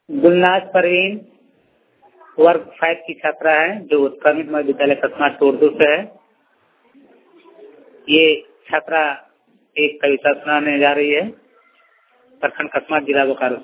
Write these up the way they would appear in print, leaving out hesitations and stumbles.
गुलनाज परवीन वर्ग 5 की छात्रा है जो उत्क्रमित मध्य विद्यालय कस्मात उर्दू से है। ये छात्रा एक कविता सुनाने जा रही है। प्रखंड कस्मात, जिला बोकारो।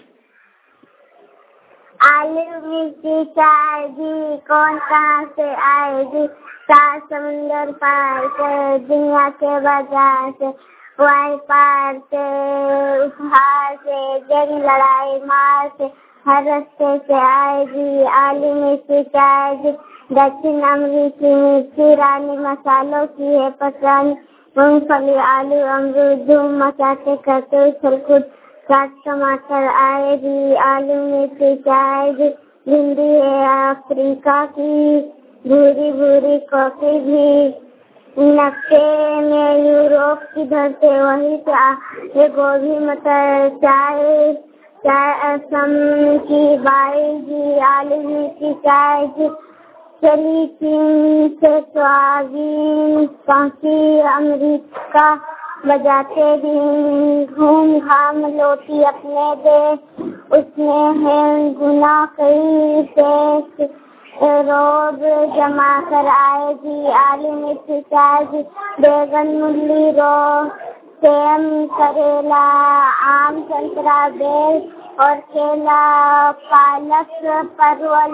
आलू मिर्ची चायगी कौन कहाँ से आएगी, सात समुंदर पार से दुनिया के बाजार से, वाई पार से उपहार से, जंग लड़ाई मार से, हर रास्ते से आएगी। आलू मिर्ची चायगी दक्षिण अमरीकी मिर्ची रानी, मसालों की है पत्रानी, मूंगफली आलू अमरूद धूम मचाते करते उछल कूद, काट टमाटर आएगी। आलू मिर्ची चायगी भिंडी है अफ्रीका की, भूरी भूरी कॉफी भी नक्शे में यूरोप की धरती, वही ये गोभी मटर चाय चाय असम की बाएगी। आलू मिर्ची चायगी चली चीन से सोयाबीन पहुंची अमेरिका, बजाते दिन घूम घाम लौटी अपने देश, उसमें है गुना कई देश, रोब जमा कर आएगी। आलू मिर्ची चायगी बैगन मूली रो सेम करेला आम संतरा बेल और केला, पालक परवल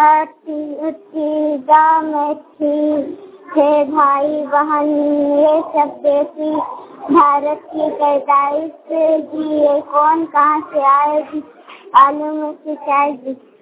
तीजा मेथी थे भाई बहन, ये सब देसी भारत की पैदाइश जी, ये कौन कहाँ से आएगी। आलू मिर्ची चायगी।